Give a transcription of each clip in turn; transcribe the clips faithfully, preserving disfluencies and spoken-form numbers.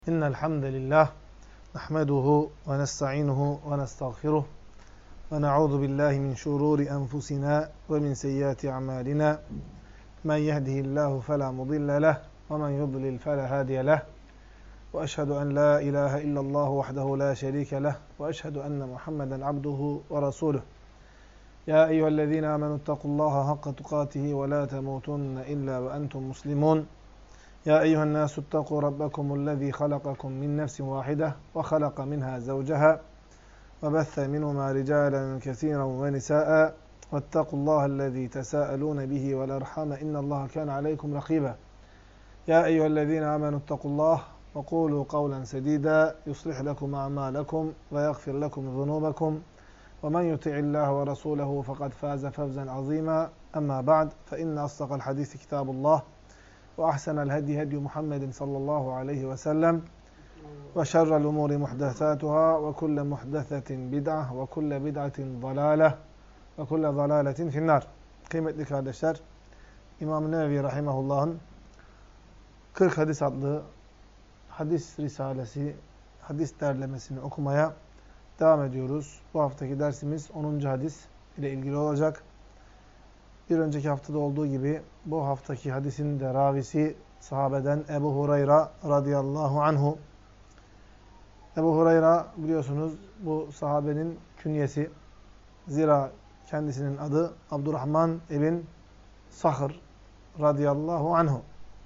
إن الحمد لله نحمده ونستعينه ونستغفره ونعوذ بالله من شرور أنفسنا ومن سيئات أعمالنا من يهده الله فلا مضل له ومن يضلل فلا هادي له وأشهد أن لا إله إلا الله وحده لا شريك له وأشهد أن محمدا عبده ورسوله يا أيها الذين آمنوا اتقوا الله حق تقاته ولا تموتن إلا وأنتم مسلمون يا أيها الناس اتقوا ربكم الذي خلقكم من نفس واحدة وخلق منها زوجها وبث منهما رجالا كثيرا ونساء واتقوا الله الذي تساءلون به والأرحام إن الله كان عليكم رقيبا يا أيها الذين آمنوا اتقوا الله وقولوا قولا سديدا يصلح لكم أعمالكم ويغفر لكم ذنوبكم ومن يطع الله ورسوله فقد فاز فوزا عظيما أما بعد فإن أصدق الحديث كتاب الله وأحسن الهدي هدي محمد صلى الله عليه وسلم وشر الأمور محدثاتها وكل محدثة بدعة وكل بدعة ضلالة وكل ضلالة في النار. Kıymetli kardeşler, İmam-ı Nevevi Rahimahullah'ın kırk Hadis adlı hadis risalesi, hadis derlemesini okumaya devam ediyoruz. Bu haftaki dersimiz onuncu hadis ile ilgili olacak. Bir önceki haftada olduğu gibi bu haftaki hadisin de ravisi sahabeden Ebu Hureyre radıyallahu anhu. Ebu Hureyre biliyorsunuz bu sahabenin künyesi. Zira kendisinin adı Abdurrahman ibn Sahr radıyallahu anhu.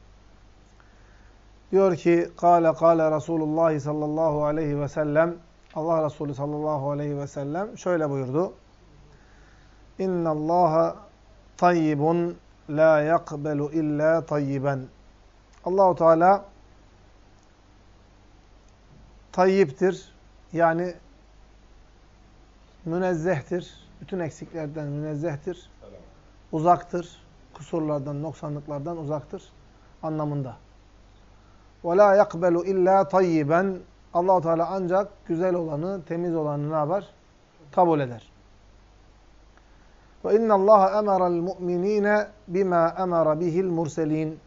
Diyor ki: "Kâle kâle Resulullah sallallahu aleyhi ve sellem." Allah Resulü sallallahu aleyhi ve sellem şöyle buyurdu: "İnna Allaha tayyibun la yakbelu illa tayyiben." Allahu Teala tayyiptir. Yani münezzehtir. Bütün eksiklerden münezzehtir. Uzaktır. Kusurlardan, noksanlıklardan uzaktır anlamında. Ve la yakbelu illa tayyiben. Allahu Teala ancak güzel olanı, temiz olanı ne yapar? Kabul eder. Ve inna Allaha emara'l mu'minine bima emara bihil murselin.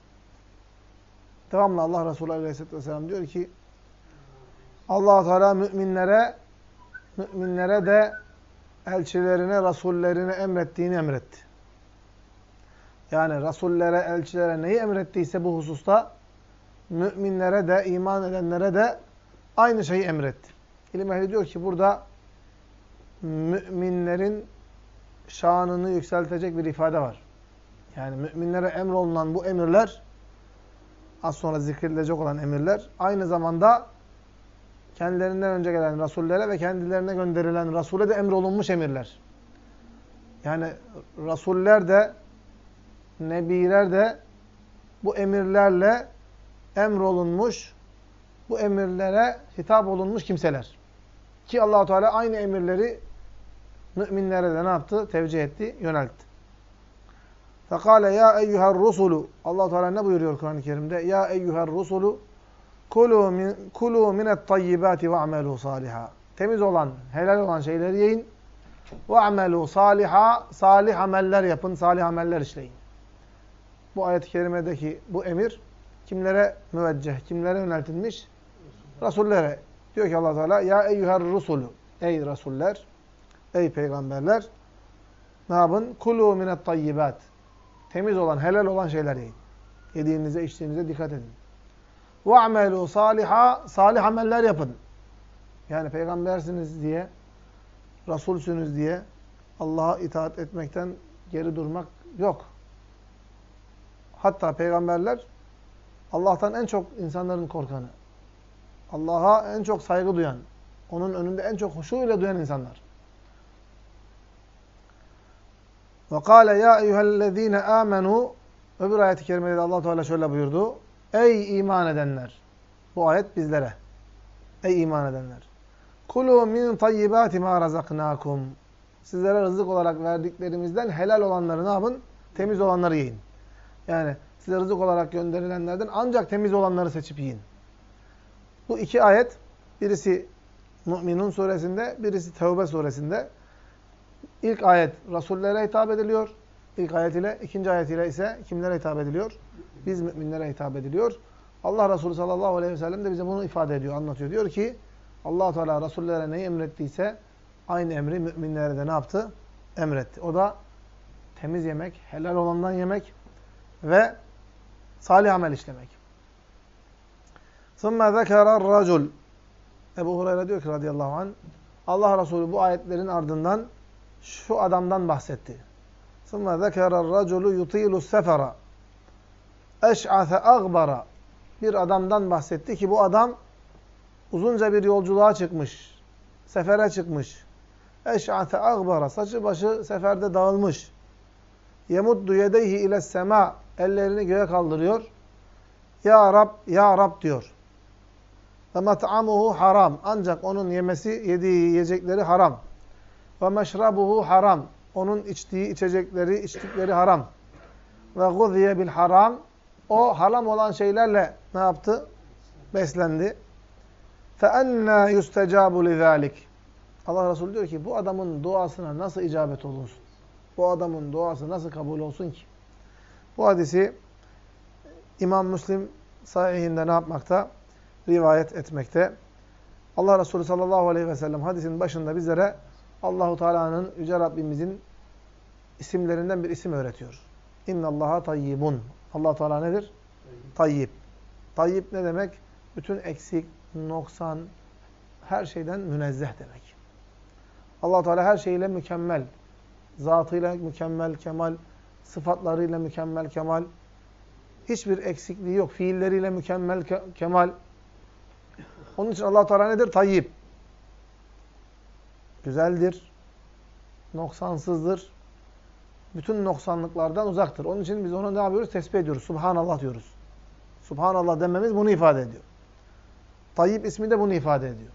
Devamlı Allah Resulü Aleyhisselatü Vesselam diyor ki Allah Teala müminlere müminlere de elçilerine, rasullerine emrettiğini emretti. Yani rasullere, elçilere neyi emrettiyse bu hususta müminlere de, iman edenlere de aynı şeyi emretti. İlim ehli diyor ki burada müminlerin şanını yükseltecek bir ifade var. Yani müminlere emrolunan bu emirler, az sonra zikredilecek olan emirler, aynı zamanda kendilerinden önce gelen rasullere ve kendilerine gönderilen rasule de emrolunmuş emirler. Yani rasuller de, nebiler de bu emirlerle emrolunmuş, bu emirlere hitap olunmuş kimseler. Ki Allah-u Teala aynı emirleri müminlere de ne yaptı? Tevcih etti, yöneltti. Fekale ya eyyuhar rusulu. Allah Teala ne buyuruyor Kur'an-ı Kerim'de? Ya eyyuhar rusulu kulu min kulu minet tayyibati ve'melu saliha. Temiz olan, helal olan şeyleri yiyin. Ve'melu saliha. Salih ameller yapın, salih ameller işleyin. Bu ayet-i kerimedeki bu emir kimlere müvecceh, kimlere yöneltilmiş? Rasullere. Diyor ki Allah Teala ya eyyuhar rusulu. Ey rasuller, ey peygamberler, ne yapın? Kulu minet tayyibat. Temiz olan, helal olan şeyler yiyin. Yediğinize, içtiğinize dikkat edin. Ve'melu saliha. Salih ameller yapın. Yani peygambersiniz diye, rasulsünüz diye Allah'a itaat etmekten geri durmak yok. Hatta peygamberler Allah'tan en çok insanların korkanı, Allah'a en çok saygı duyan, onun önünde en çok huşuyla duyan insanlar. Ve kâle ya eyyühellezîne âmenû. Öbür ayet-i kerimede de Allah Teala şöyle buyurdu. Ey iman edenler. Bu ayet bizlere. Ey iman edenler. Kulû min tayyibâti mâ razaknâkum. Sizlere rızık olarak verdiklerimizden helal olanları ne yapın? Temiz olanları yiyin. Yani size rızık olarak gönderilenlerden ancak temiz olanları seçip yiyin. Bu iki ayet, birisi Mü'minun suresinde, birisi Tevbe suresinde. İlk ayet rasullere hitap ediliyor. İlk ayet ile, ikinci ayet ile ise kimlere hitap ediliyor? Biz müminlere hitap ediliyor. Allah Resulü sallallahu aleyhi ve sellem de bize bunu ifade ediyor, anlatıyor. Diyor ki Allah Teala Resullere neyi emrettiyse aynı emri müminlere de ne yaptı? Emretti. O da temiz yemek, helal olandan yemek ve salih amel işlemek. ثُمَّ ذَكَرَ الرَّجُلُ Ebu Hureyre diyor ki radıyallahu anh, Allah Resulü bu ayetlerin ardından şu adamdan bahsetti. ثُمَّ ذَكَرَ الرَّجُلُ يُطِيلُ السَّفَرَ اَشْعَثَ اَغْبَرَ Bir adamdan bahsetti ki bu adam uzunca bir yolculuğa çıkmış, sefere çıkmış. اَشْعَثَ اَغْبَرَ Saçı başı seferde dağılmış. يَمُدُّ يَدَيْهِ اِلَى السَّمَاءِ Ellerini göğe kaldırıyor. Ya Rab, Ya Rab diyor. Ve mat'amuhu haram. Ancak onun yemesi, yediği yiyecekleri haram. Ve meşrabuhu haram. Onun içtiği içecekleri, içtikleri haram. Ve guziye bil haram. O haram olan şeylerle ne yaptı? Beslendi. Fe enna yustecabu lizalik. Allah Resulü diyor ki bu adamın duasına nasıl icabet olunsun? Bu adamın duası nasıl kabul olsun ki? Bu hadisi İmam Müslim sahihinde ne yapmakta? Rivayet etmekte. Allah Resulü sallallahu aleyhi ve sellem hadisin başında bizlere Allahu Teala'nın, Yüce Rabbimizin isimlerinden bir isim öğretiyor. İnnallaha tayyibun. Allah Teala nedir? Tayyib. Tayyib ne demek? Bütün eksik, noksan, her şeyden münezzeh demek. Allah Teala her şeyiyle mükemmel. Zatıyla mükemmel kemal, sıfatlarıyla mükemmel kemal. Hiçbir eksikliği yok. Fiilleriyle mükemmel ke kemal. Onun için Allah Teala nedir? Tayyib. Güzeldir. Noksansızdır. Bütün noksanlıklardan uzaktır. Onun için biz onu ne yapıyoruz? Tesbih ediyoruz. Subhanallah diyoruz. Subhanallah dememiz bunu ifade ediyor. Tayyib ismi de bunu ifade ediyor.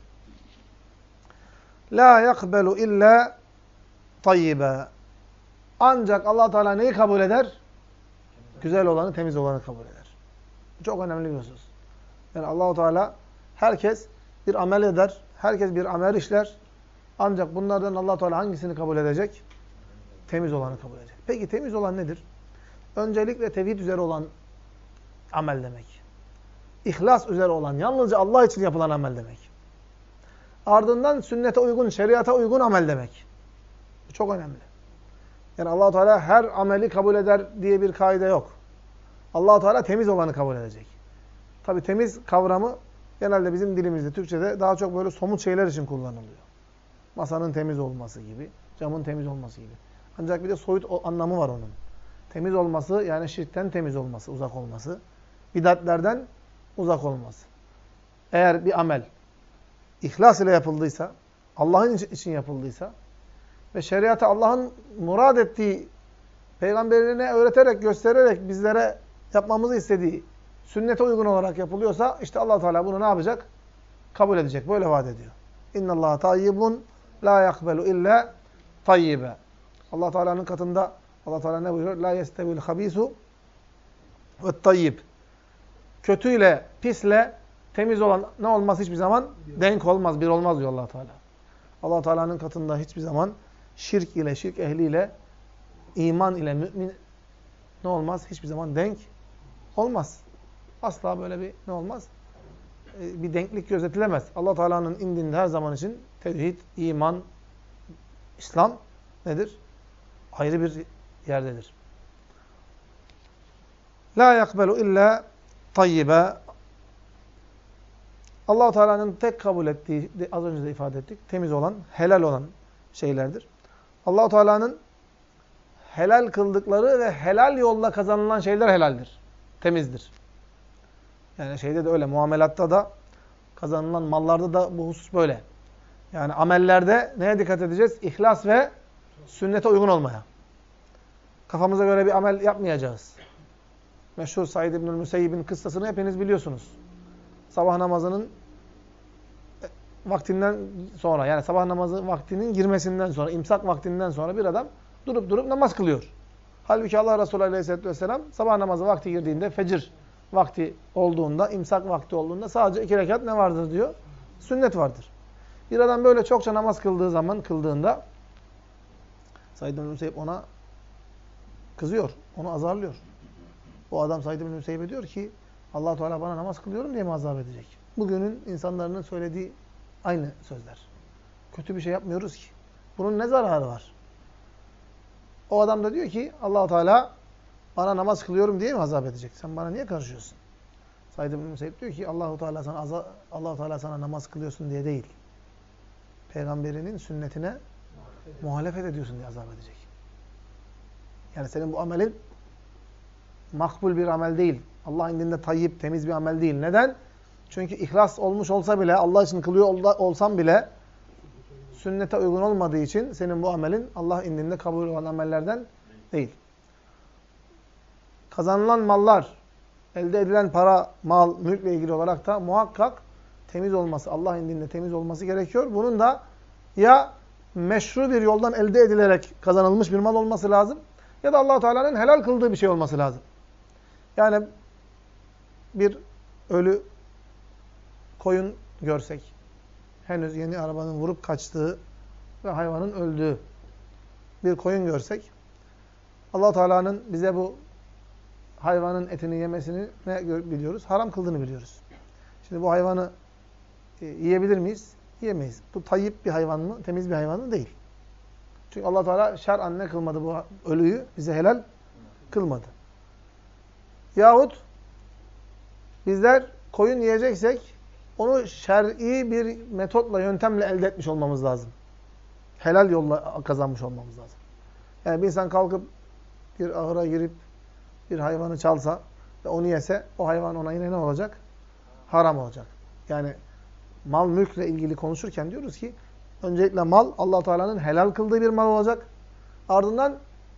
La yakbelu illa tayyibe. Ancak Allah Teala neyi kabul eder? Güzel olanı, temiz olanı kabul eder. Bu çok önemli bir husus. Yani Allah Teala herkes bir amel eder, herkes bir amel işler. Ancak bunlardan Allah Teala hangisini kabul edecek? Temiz olanı kabul edecek. Peki temiz olan nedir? Öncelikle tevhid üzere olan amel demek. İhlas üzere olan, yalnızca Allah için yapılan amel demek. Ardından sünnete uygun, şeriata uygun amel demek. Bu çok önemli. Yani Allah Teala her ameli kabul eder diye bir kaide yok. Allah Teala temiz olanı kabul edecek. Tabi temiz kavramı genelde bizim dilimizde, Türkçe'de daha çok böyle somut şeyler için kullanılıyor. Masanın temiz olması gibi, camın temiz olması gibi. Ancak bir de soyut anlamı var onun. Temiz olması yani şirkten temiz olması, uzak olması. Bidatlerden uzak olması. Eğer bir amel ihlas ile yapıldıysa, Allah'ın için yapıldıysa ve şeriatı Allah'ın murad ettiği, peygamberine öğreterek, göstererek bizlere yapmamızı istediği sünnete uygun olarak yapılıyorsa işte Allah Teala bunu ne yapacak? Kabul edecek. Böyle vaat ediyor. İnnallaha tayyibun la yakbelu illa tayyibe. Allah Teala'nın katında Allah Teala ne buyuruyor? La yestevil habisu ve tayyib. Kötüyle, pisle temiz olan ne olmaz hiçbir zaman? Denk olmaz, bir olmaz diyor Allah Teala. Allah Teala'nın katında hiçbir zaman şirk ile, şirk ehliyle, iman ile mümin ne olmaz? Hiçbir zaman denk olmaz. Asla böyle bir ne olmaz? Bir denklik gözetilemez. Allah Teala'nın indinde her zaman için tevhid, iman, İslam nedir? Ayrı bir yerdedir. La yakbelu illa tayyibe. Allah Teala'nın tek kabul ettiği, az önce de ifade ettik, temiz olan, helal olan şeylerdir. Allah Teala'nın helal kıldıkları ve helal yolla kazanılan şeyler helaldir. Temizdir. Yani şeyde de öyle, muamelatta da, kazanılan mallarda da bu husus böyle. Yani amellerde neye dikkat edeceğiz? İhlas ve sünnete uygun olmaya. Kafamıza göre bir amel yapmayacağız. Meşhur Said İbnül Müseyyib'in kıssasını hepiniz biliyorsunuz. Sabah namazının vaktinden sonra, yani sabah namazı vaktinin girmesinden sonra, imsak vaktinden sonra bir adam durup durup namaz kılıyor. Halbuki Allah Resulü Aleyhisselatü Vesselam sabah namazı vakti girdiğinde, fecir vakti olduğunda, imsak vakti olduğunda sadece iki rekat ne vardır diyor? Sünnet vardır. Bir adam böyle çokça namaz kıldığı zaman, kıldığında Said İbn Müseyyib ona kızıyor, onu azarlıyor. O adam Said İbn Müseyyib'e diyor ki, Allah Teala bana namaz kılıyorum diye mi azap edecek? Bugünün insanların söylediği aynı sözler. Kötü bir şey yapmıyoruz ki. Bunun ne zararı var? O adam da diyor ki Allah Teala bana namaz kılıyorum diye mi azap edecek? Sen bana niye karışıyorsun? Said ibn Musayyib diyor ki Allahu Teala sana azap, Allah Teala sana namaz kılıyorsun diye değil. Peygamberinin sünnetine muhalefet ediyorsun diye azap edecek. Yani senin bu amelin makbul bir amel değil. Allah indinde tayyip, temiz bir amel değil. Neden? Çünkü ihlas olmuş olsa bile, Allah için kılıyor olsan bile sünnete uygun olmadığı için senin bu amelin Allah indinde kabul olan amellerden değil. Kazanılan mallar, elde edilen para, mal, mülkle ilgili olarak da muhakkak temiz olması, Allah indinde temiz olması gerekiyor. Bunun da ya meşru bir yoldan elde edilerek kazanılmış bir mal olması lazım ya da Allah Teala'nın helal kıldığı bir şey olması lazım. Yani bir ölü koyun görsek, henüz yeni arabanın vurup kaçtığı ve hayvanın öldüğü bir koyun görsek, Allah Teala'nın bize bu hayvanın etini yemesini ne biliyoruz? Haram kıldığını biliyoruz. Şimdi bu hayvanı e, yiyebilir miyiz? Yiyemeyiz. Bu tayyip bir hayvan mı? Temiz bir hayvan mı? Değil. Çünkü Allah Teala şer'an ne kılmadı bu ölüyü? Bize helal kılmadı. Yahut bizler koyun yiyeceksek onu şer'i bir metotla, yöntemle elde etmiş olmamız lazım. Helal yolla kazanmış olmamız lazım. Yani bir insan kalkıp bir ahıra girip bir hayvanı çalsa ve onu yese o hayvan ona yine ne olacak? Haram olacak. Yani mal mülkle ilgili konuşurken diyoruz ki öncelikle mal Allah Teala'nın helal kıldığı bir mal olacak. Ardından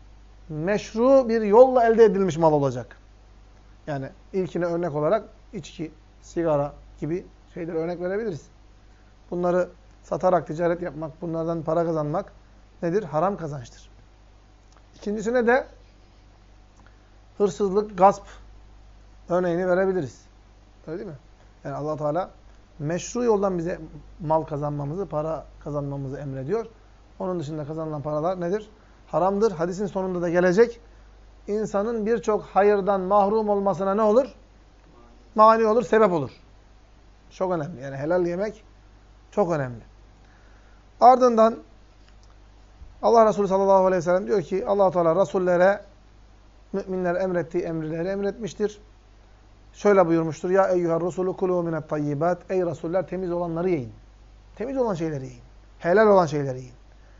meşru bir yolla elde edilmiş mal olacak. Yani ilkine örnek olarak içki, sigara gibi şeyleri örnek verebiliriz. Bunları satarak ticaret yapmak, bunlardan para kazanmak nedir? Haram kazançtır. İkincisine de hırsızlık, gasp örneğini verebiliriz. Öyle değil mi? Yani Allah Teala meşru yoldan bize mal kazanmamızı, para kazanmamızı emrediyor. Onun dışında kazanılan paralar nedir? Haramdır. Hadisin sonunda da gelecek. İnsanın birçok hayırdan mahrum olmasına ne olur? Mani olur, sebep olur. Çok önemli. Yani helal yemek çok önemli. Ardından Allah Resulü sallallahu aleyhi ve sellem diyor ki Allah Teala rasullere müminler emrettiği emirleri emretmiştir. Şöyle buyurmuştur. Ya eyyuhar rusulü kulu minet tayyibat. Ey rasuller temiz olanları yiyin. Temiz olan şeyleri yiyin. Helal olan şeyleri yiyin.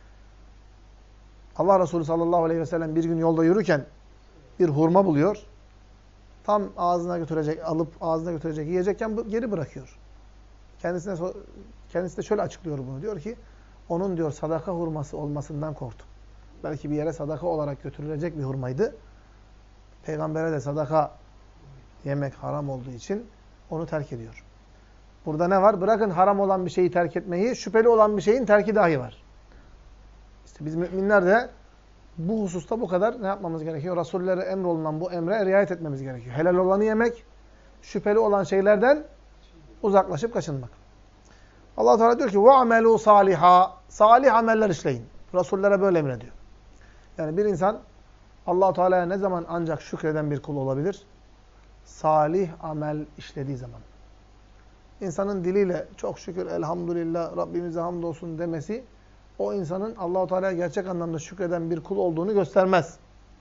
Allah Resulü sallallahu aleyhi ve sellem bir gün yolda yürürken bir hurma buluyor. Tam ağzına götürecek, alıp ağzına götürecek, yiyecekken geri bırakıyor. Kendisine kendisi de şöyle açıklıyor bunu. Diyor ki onun diyor sadaka hurması olmasından korktum. Belki bir yere sadaka olarak götürülecek bir hurmaydı. Peygambere de sadaka yemek haram olduğu için onu terk ediyor. Burada ne var? Bırakın haram olan bir şeyi terk etmeyi, şüpheli olan bir şeyin terki dahi var. İşte biz müminler de bu hususta bu kadar ne yapmamız gerekiyor? Rasullere emrolunan bu emre riayet etmemiz gerekiyor. Helal olanı yemek, şüpheli olan şeylerden uzaklaşıp kaçınmak. Allah Teala diyor ki: "Ve'amelû saliha." Salih ameller işleyin. Rasullere böyle emrediyor. Yani bir insan Allah Teala'ya ne zaman ancak şükreden bir kul olabilir? Salih amel işlediği zaman. İnsanın diliyle çok şükür, elhamdülillah, Rabbimize hamdolsun demesi o insanın Allah Teala'ya gerçek anlamda şükreden bir kul olduğunu göstermez.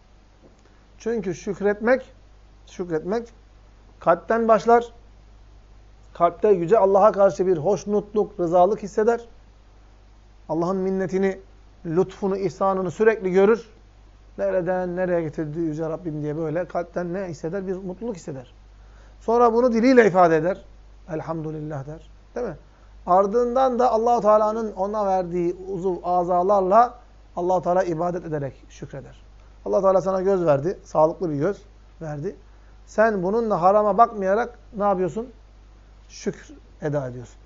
Çünkü şükretmek şükretmek kalpten başlar. Kalpte yüce Allah'a karşı bir hoşnutluk, rızalık hisseder. Allah'ın minnetini, lütfunu, ihsanını sürekli görür. Nereden nereye getirdi yüce Rabbim diye böyle kalpten ne hisseder? Bir mutluluk hisseder. Sonra bunu diliyle ifade eder. Elhamdülillah der. Değil mi? Ardından da Allah-u Teala'nın ona verdiği uzuv azalarla Allah-u Teala ibadet ederek şükreder. Allah Teala sana göz verdi. Sağlıklı bir göz verdi. Sen bununla harama bakmayarak ne yapıyorsun? Şükür eda ediyorsun.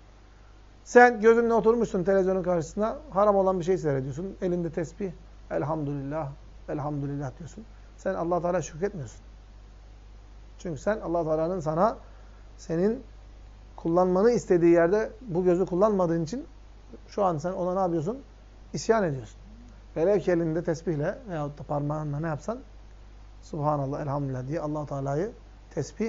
Sen gözünle oturmuşsun televizyonun karşısına. Haram olan bir şey seyrediyorsun. Elinde tesbih. Elhamdülillah. Elhamdülillah diyorsun. Sen Allah Teala şükretmiyorsun. Çünkü sen Allah Teala'nın sana senin kullanmanı istediği yerde bu gözü kullanmadığın için şu an sen ona ne yapıyorsun? İsyan ediyorsun. Velev ki elinde tesbihle veyahut da parmağınla ne yapsan? Subhanallah, elhamdülillah diye Allah Teala'yı tesbih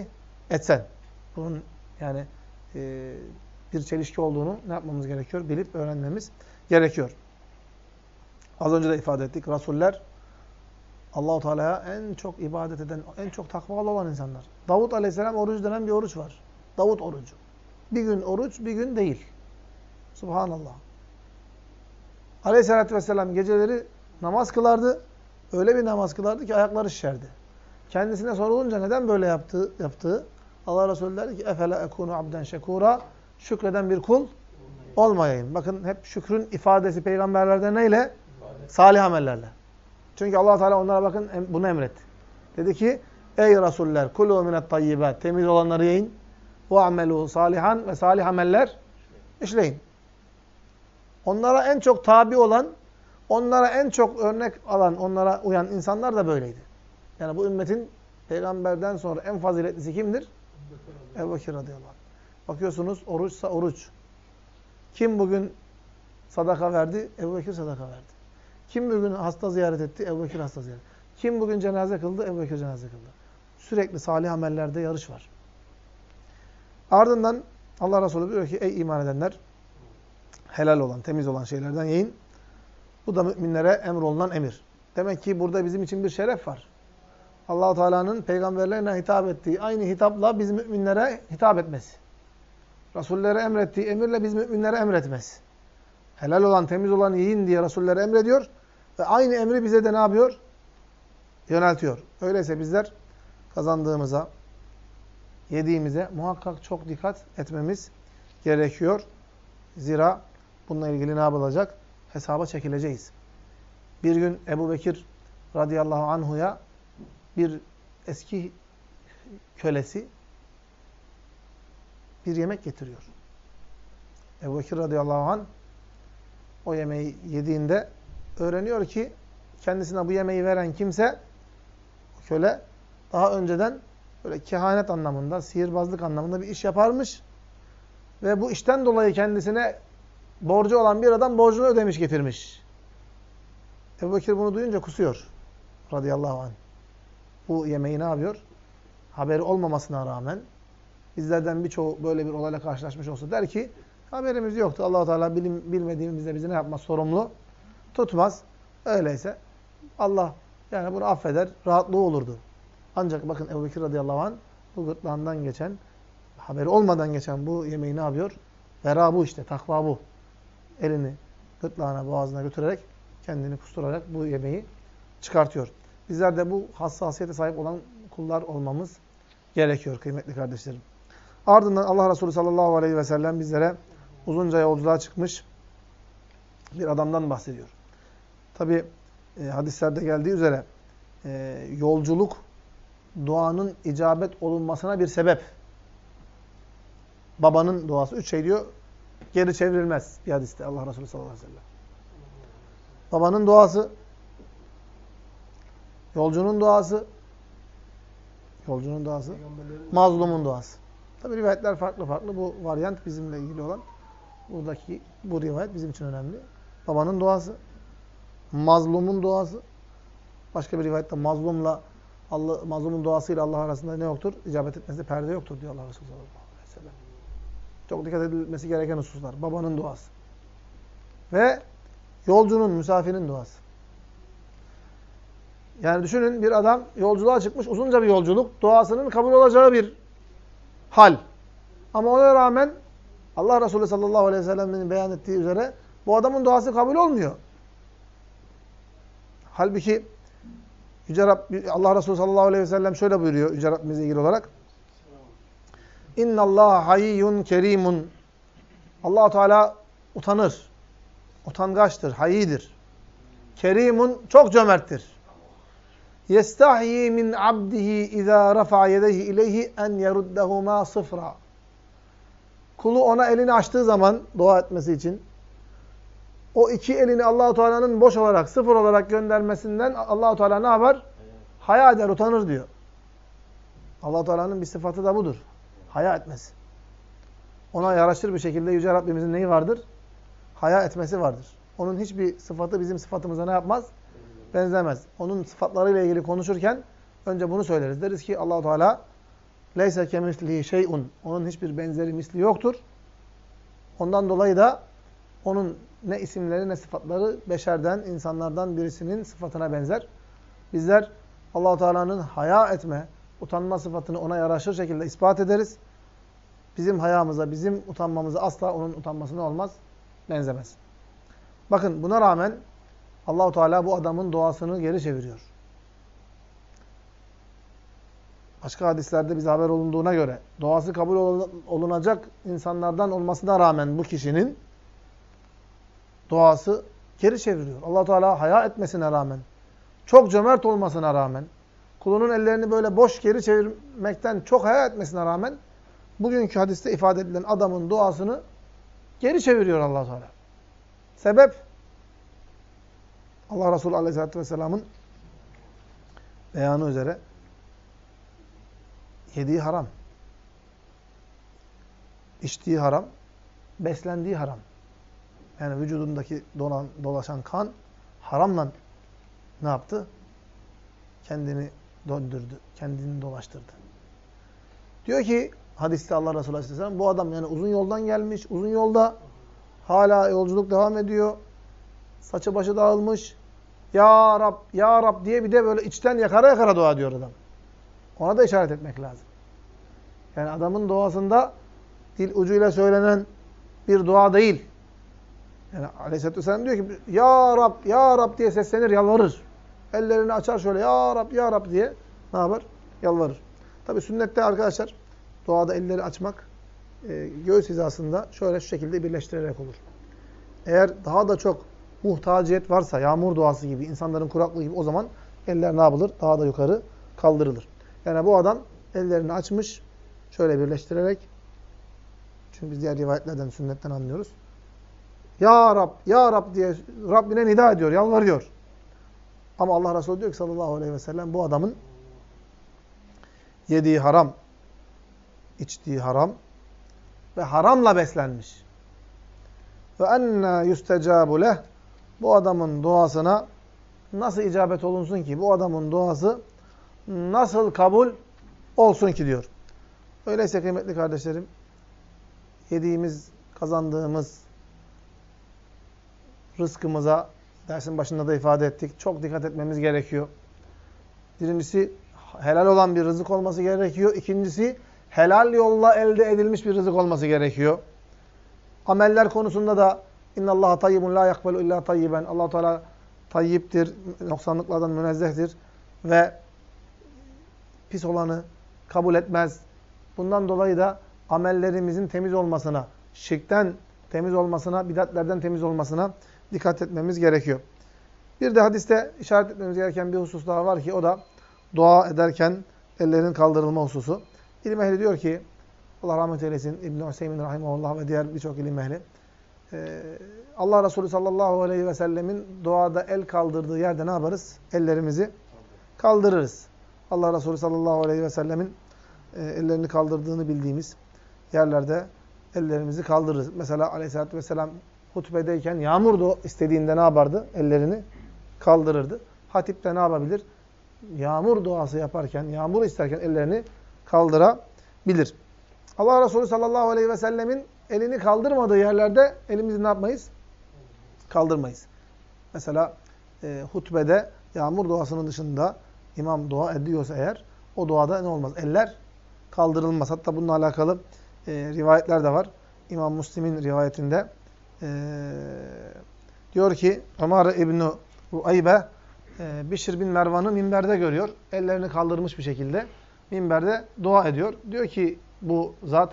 etsen. Bunun yani e, bir çelişki olduğunu ne yapmamız gerekiyor? Bilip öğrenmemiz gerekiyor. Az önce de ifade ettik. Rasuller Allah-u Teala'ya en çok ibadet eden, en çok takvalı olan insanlar. Davud Aleyhisselam oruç denen bir oruç var. Davud orucu. Bir gün oruç, bir gün değil. Subhanallah. Aleyhisselatü Vesselam geceleri namaz kılardı. Öyle bir namaz kılardı ki ayakları şişerdi. Kendisine sorulunca neden böyle yaptığı, yaptığı Allah Resulü derdi ki efela ekunu abden şekura, şükreden bir kul olmayayım. Bakın hep şükrün ifadesi peygamberlerde neyle? Salih amellerle. Çünkü Allah Teala onlara bakın bunu emretti. Dedi ki ey Resuller kulu minet tayyibat, temiz olanları yiyin. Ve amelu salihan, ve salih ameller işleyin. Onlara en çok tabi olan, onlara en çok örnek alan, onlara uyan insanlar da böyleydi. Yani bu ümmetin peygamberden sonra en faziletlisi kimdir? Ebu Bekir radıyallahu anh. Bakıyorsunuz oruçsa oruç. Kim bugün sadaka verdi? Ebu Bekir sadaka verdi. Kim bugün hasta ziyaret etti? Ebu Bekir hasta ziyaret etti. Kim bugün cenaze kıldı? Ebu Bekir cenaze kıldı. Sürekli salih amellerde yarış var. Ardından Allah Resulü diyor ki ey iman edenler helal olan, temiz olan şeylerden yiyin. Bu da müminlere emrolunan emir. Demek ki burada bizim için bir şeref var. Allah-u Teala'nın peygamberlerine hitap ettiği aynı hitapla biz müminlere hitap etmesi. Rasullere emrettiği emirle biz müminlere emretmesi. Helal olan, temiz olan yiyin diye Rasullere emrediyor. Ve aynı emri bize de ne yapıyor? Yöneltiyor. Öyleyse bizler kazandığımıza, yediğimize muhakkak çok dikkat etmemiz gerekiyor. Zira bununla ilgili ne yapılacak? Hesaba çekileceğiz. Bir gün Ebu Bekir radıyallahu anhu'ya bir eski kölesi bir yemek getiriyor. Ebu Bekir radıyallahu anh o yemeği yediğinde öğreniyor ki kendisine bu yemeği veren kimse, o köle, daha önceden böyle kehanet anlamında, sihirbazlık anlamında bir iş yaparmış. Ve bu işten dolayı kendisine borcu olan bir adam borcunu ödemiş getirmiş. Ebu Bekir bunu duyunca kusuyor. Radıyallahu anh. Bu yemeği ne yapıyor? Haberi olmamasına rağmen bizlerden birçoğu böyle bir olayla karşılaşmış olsa der ki haberimiz yoktu. Allah-u Teala bilim, bilmediğimizde bizi ne yapmaz? Sorumlu tutmaz. Öyleyse Allah yani bunu affeder. Rahatlığı olurdu. Ancak bakın Ebu Bekir radıyallahu anh bu gırtlağından geçen, haberi olmadan geçen bu yemeği ne yapıyor? Vera bu işte. Takva bu. Elini gırtlağına, boğazına götürerek kendini kusturarak bu yemeği çıkartıyor. Bizler de bu hassasiyete sahip olan kullar olmamız gerekiyor kıymetli kardeşlerim. Ardından Allah Resulü sallallahu aleyhi ve sellem bizlere uzunca yolculuğa çıkmış bir adamdan bahsediyor. Tabi e, hadislerde geldiği üzere e, yolculuk duanın icabet olunmasına bir sebep. Babanın duası. Üç şey diyor. Geri çevrilmez bir hadiste Allah Resulü sallallahu aleyhi ve sellem. Babanın duası, yolcunun duası, yolcunun duası, mazlumun duası. Tabi rivayetler farklı farklı. Bu varyant bizimle ilgili olan. Buradaki bu rivayet bizim için önemli. Babanın duası, mazlumun duası. Başka bir rivayette mazlumla Allah, mazlumun duasıyla Allah arasında ne yoktur? İcabet etmesinde perde yoktur diyor Allah Resulü sallallahu aleyhi ve sellem. Çok dikkat edilmesi gereken hususlar. Babanın duası. Ve yolcunun, misafirin duası. Yani düşünün bir adam yolculuğa çıkmış, uzunca bir yolculuk, duasının kabul olacağı bir hal. Ama ona rağmen Allah Resulü sallallahu aleyhi ve sellem'in beyan ettiği üzere bu adamın duası kabul olmuyor. Halbuki Yüce Rabb, Allah Resulü sallallahu aleyhi ve sellem şöyle buyuruyor Yüce Rabbimizle ilgili olarak. İnna Allah hayyun kerimun. Allah Teala utanır. Utangaçtır, hayyidir. Kerimun çok cömerttir. Yestahyi min abdihi iza rafa'a yedeyhi ileyhi en yeruddehuma sıfra. Kulu ona elini açtığı zaman dua etmesi için o iki elini Allah-u Teala'nın boş olarak, sıfır olarak göndermesinden Allah-u Teala ne yapar? Haya eder, utanır diyor. Allah-u Teala'nın bir sıfatı da budur. Haya etmesi. Ona yaraşır bir şekilde Yüce Rabbimizin neyi vardır? Haya etmesi vardır. Onun hiçbir sıfatı bizim sıfatımıza ne yapmaz? Benzemez. Onun sıfatlarıyla ilgili konuşurken önce bunu söyleriz. Deriz ki Allah-u Teala Leyse kemislihi şey'un. Onun hiçbir benzeri misli yoktur. Ondan dolayı da onun ne isimleri ne sıfatları beşerden, insanlardan birisinin sıfatına benzer. Bizler Allah-u Teala'nın haya etme, utanma sıfatını ona yaraşır şekilde ispat ederiz. Bizim hayamıza, bizim utanmamıza asla onun utanmasına olmaz, benzemez. Bakın buna rağmen Allah-u Teala bu adamın duasını geri çeviriyor. Başka hadislerde bize haber olunduğuna göre duası kabul olunacak insanlardan olmasına rağmen bu kişinin duası geri çeviriyor. Allah-u Teala haya etmesine rağmen, çok cömert olmasına rağmen, kulunun ellerini böyle boş geri çevirmekten çok haya etmesine rağmen bugünkü hadiste ifade edilen adamın duasını geri çeviriyor Allah-u Teala. Sebep? Allah Resulü Aleyhisselatü Vesselam'ın beyanı üzere yediği haram, içtiği haram, beslendiği haram. Yani vücudundaki dolan, dolaşan kan haramla ne yaptı? Kendini döndürdü, kendini dolaştırdı. Diyor ki hadiste Allah Resulü Aleyhisselam, bu adam yani uzun yoldan gelmiş, uzun yolda hala yolculuk devam ediyor. Saçı başı dağılmış. Ya Rab, Ya Rab diye bir de böyle içten yakara yakara dua ediyor adam. Ona da işaret etmek lazım. Yani adamın duasında dil ucuyla söylenen bir dua değil. Yani Aleyhisselatü Vesselam diyor ki Ya Rab, Ya Rab diye seslenir, yalvarır. Ellerini açar şöyle Ya Rab, Ya Rab diye ne yapar? Yalvarır. Tabi sünnette arkadaşlar duada elleri açmak e, göğüs hizasında şöyle şu şekilde birleştirerek olur. Eğer daha da çok muhtaciyet varsa, yağmur duası gibi, insanların kuraklığı gibi o zaman eller ne yapılır? Daha da yukarı kaldırılır. Yani bu adam ellerini açmış, şöyle birleştirerek, çünkü biz diğer rivayetlerden, sünnetten anlıyoruz. Ya Rab, Ya Rab diye Rabbine nida ediyor, yalvarıyor. Ama Allah Resulü diyor ki sallallahu aleyhi ve sellem bu adamın yediği haram, içtiği haram ve haramla beslenmiş. Ve ennâ yustecâbu leh. Bu adamın duasına nasıl icabet olunsun ki? Bu adamın duası nasıl kabul olsun ki diyor. Öyleyse kıymetli kardeşlerim, yediğimiz, kazandığımız rızkımıza, dersin başında da ifade ettik, çok dikkat etmemiz gerekiyor. Birincisi, helal olan bir rızık olması gerekiyor. İkincisi, helal yolla elde edilmiş bir rızık olması gerekiyor. Ameller konusunda da İnna Allaha tayyibun la yakbelu illa tayyiben. Allah Teala tayyiptir, noksanlıklardan münezzehtir ve pis olanı kabul etmez. Bundan dolayı da amellerimizin temiz olmasına, şirkten temiz olmasına, bidatlerden temiz olmasına dikkat etmemiz gerekiyor. Bir de hadiste işaret etmemiz gereken bir husus daha var ki o da dua ederken ellerin kaldırılma hususu. İlim ehli diyor ki Allah rahmet eylesin İbn-i Hüseyin rahimahullah ve diğer birçok ilim ehli. Ee, Allah Resulü sallallahu aleyhi ve sellemin duada el kaldırdığı yerde ne yaparız? Ellerimizi kaldırırız. Allah Resulü sallallahu aleyhi ve sellemin e, ellerini kaldırdığını bildiğimiz yerlerde ellerimizi kaldırırız. Mesela aleyhissalatü vesselam hutbedeyken yağmur da istediğinde ne yapardı? Ellerini kaldırırdı. Hatip de ne yapabilir? Yağmur duası yaparken, yağmur isterken ellerini kaldırabilir. Allah Resulü sallallahu aleyhi ve sellemin elini kaldırmadığı yerlerde elimizi ne yapmayız? Kaldırmayız. Mesela e, hutbede yağmur duasının dışında imam dua ediyorsa eğer o duada ne olmaz? Eller kaldırılmaz. Hatta bununla alakalı e, rivayetler de var. İmam Müslim'in rivayetinde e, diyor ki Ömer İbn-i Ruaybe e, Bişr bin Mervan'ı minberde görüyor. Ellerini kaldırmış bir şekilde minberde dua ediyor. Diyor ki bu zat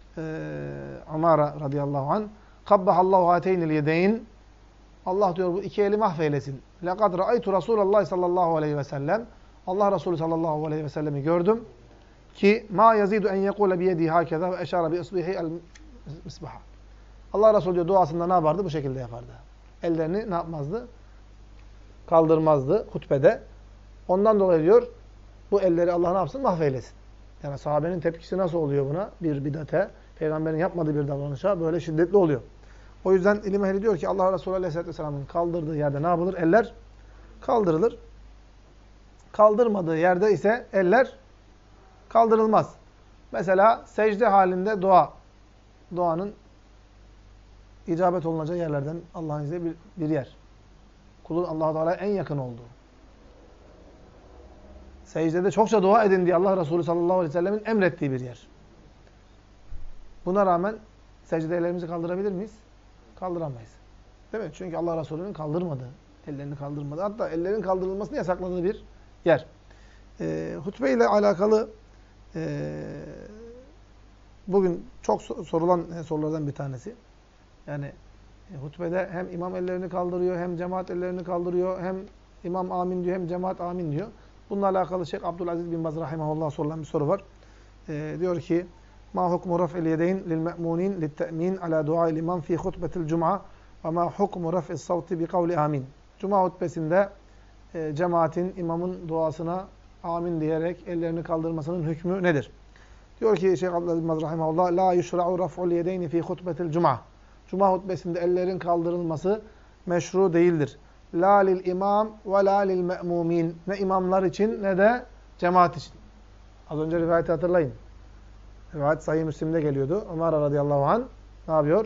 Amara radıyallahu anh kabbahallahu hateynil yedeyn Allah diyor bu iki eli mahveylesin. Lekad ra'aytu Resulallah sallallahu aleyhi ve sellem Allah Resulü sallallahu aleyhi ve sellemi gördüm ki ma yazidu en yekule bi yedihi hakeza ve eşara bi isbihi el misbaha. Allah Resulü diyor duasında ne yapardı? Bu şekilde yapardı. Ellerini ne yapmazdı? Kaldırmazdı hutbede. Ondan dolayı diyor bu elleri Allah ne yapsın? Mahveylesin. Yani sahabenin tepkisi nasıl oluyor buna? Bir bidate, peygamberin yapmadığı bir davranışa böyle şiddetli oluyor. O yüzden ilim ehli diyor ki Allah Resulü Aleyhisselatü Vesselam'ın kaldırdığı yerde ne yapılır? Eller kaldırılır. Kaldırmadığı yerde ise eller kaldırılmaz. Mesela secde halinde dua. Duanın icabet olunacağı yerlerden Allah'ın izniyle bir, bir yer. Kulun Allah-u Teala'ya en yakın olduğu. Secdede çokça dua edin diye Allah Resulü sallallahu aleyhi ve sellemin emrettiği bir yer. Buna rağmen secdede ellerimizi kaldırabilir miyiz? Kaldıramayız. Değil mi? Çünkü Allah Resulü'nün kaldırmadığı, ellerini kaldırmadığı, hatta ellerin kaldırılmasını yasakladığı bir yer. E, hutbe ile alakalı e, bugün çok sorulan sorulardan bir tanesi. Yani e, hutbede hem imam ellerini kaldırıyor, hem cemaat ellerini kaldırıyor, hem imam amin diyor, hem cemaat amin diyor. Bununla alakalı Şeyh Abdülaziz bin Baz rahimahullah sorulan bir soru var. E, diyor ki: "Ma hukmu raf'il yedeyn lil me'munin li't-te'min ala dua'il imam fi hutbetil cum'a ve ma hukmu raf'is savti bi kavli amin?" Cuma hutbesinde e, cemaatin imamın duasına amin diyerek ellerini kaldırmasının hükmü nedir? Diyor ki Şeyh Abdülaziz bin Baz rahimahullah: "La yuşra'u raf'ul yedeyni fi hutbetil cum'a." Cuma hutbesinde ellerin kaldırılması meşru değildir. La lil imam ve la lil me'mumin. Ne imamlar için ne de cemaat için. Az önce rivayeti hatırlayın. Rivayet Sahih Müslim'de geliyordu. Ömer radıyallahu anh ne yapıyor?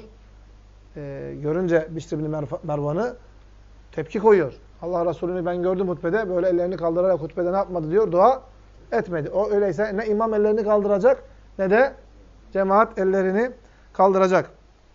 Ee, görünce Bişr bin Mervan'ı tepki koyuyor. Allah Resulü'nü ben gördüm hutbede. Böyle ellerini kaldırarak hutbede ne yapmadı diyor? Dua etmedi. O öyleyse ne imam ellerini kaldıracak ne de cemaat ellerini kaldıracak.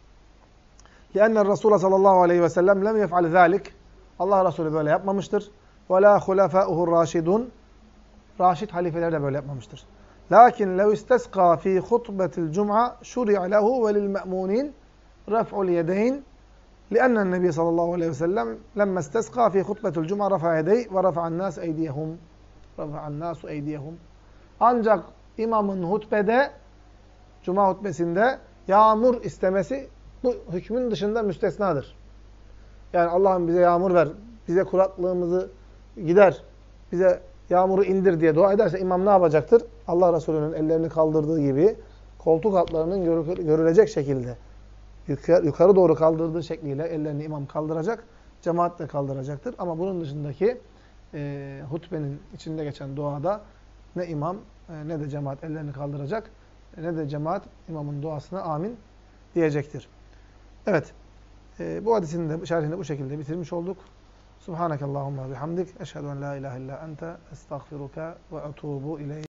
لِأَنَّ الرَّسُولَ sallallahu aleyhi ve sellem lem yef'al ذَٰلِكِ Allah Resulü böyle yapmamıştır. وَلَا خُلَفَاؤُهُ الرَّاشِدُونَ Raşid halifeler de böyle yapmamıştır. Lakin lev istesqa fi hutbetil cum'a şuri'a lehu ve lil me'munin raf'ul yedeyn li'annen nebi sallallahu aleyhi ve sellem lemme istesqa fi hutbetil cum'a rafa'a yedey ve rafa'an nas eydiyehum rafa'an nasu eydiyehum. Ancak imamın hutbede, cuma hutbesinde yağmur istemesi bu hükmün dışında müstesnadır. Yani Allah'ım bize yağmur ver, bize kuraklığımızı gider, bize yağmuru indir diye dua ederse imam ne yapacaktır? Allah Resulü'nün ellerini kaldırdığı gibi koltuk altlarının görülecek şekilde yukarı doğru kaldırdığı şekliyle ellerini imam kaldıracak, cemaat de kaldıracaktır. Ama bunun dışındaki e, hutbenin içinde geçen duada ne imam e, ne de cemaat ellerini kaldıracak, ne de cemaat imamın duasına amin diyecektir. Evet, e, bu hadisin de şerhini bu şekilde bitirmiş olduk. Subhanakallahumma bihamdik. Eşhedü en la ilahe illa ente estağfiruka ve etubu ileyk.